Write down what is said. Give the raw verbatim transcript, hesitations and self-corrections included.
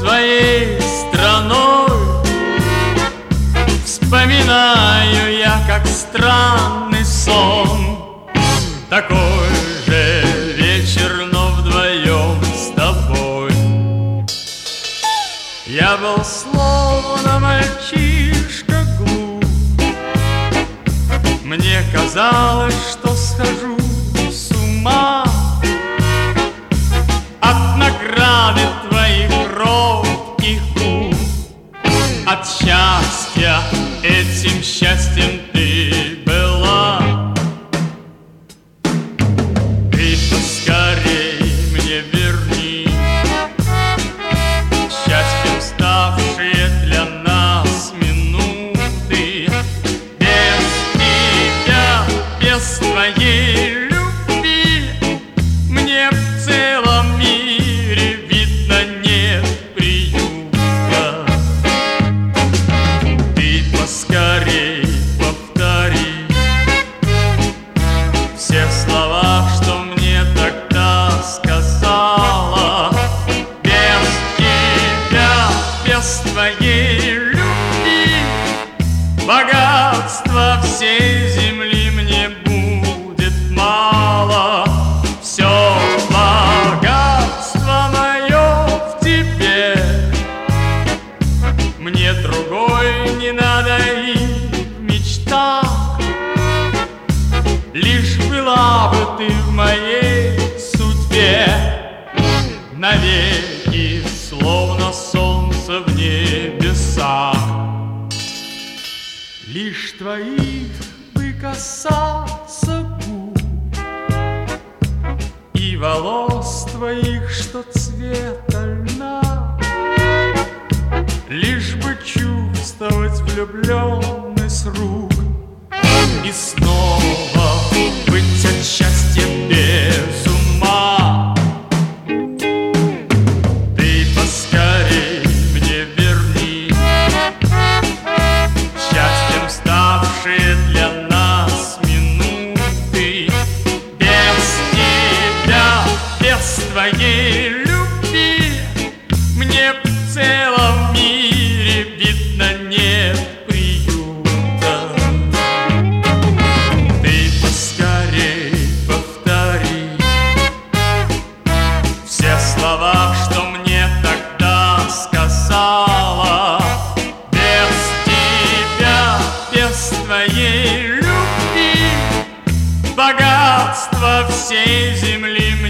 своей страной. Вспоминаю я, как странный сон, такой же вечер, но вдвоем с тобой. Я был словно мальчишка глуп, мне казалось, что схожу с ума от награды твоих робких губ, от счастья, этим счастьем ты была. Ты поскорей мне верни счастьем ставшие для нас минуты. Без тебя, без твоей любви мне в целом мире, видно, нет приюта. Ты поскорей повтори все слова, что мне тогда сказала. Без тебя, без твоей любви богатства всей земли мне будет мало. Все богатство мое в тебе, мне другой не надо и в мечтах. Лишь была бы ты в моей судьбе навеки, словно солнце в небесах. Лишь твоих бы касаться губ и волос твоих, что цвета льна. Лишь бы чувствовать влюбленность рук и снова быть от счастья без ума. Ты поскорей мне верни счастьем ставшие для нас минуты. Без тебя, без твоей любви мне в целом мире, видно, нет приюта. Ты поскорей повтори все слова, что мне тогда сказала. Без тебя, без твоей любви богатства всей земли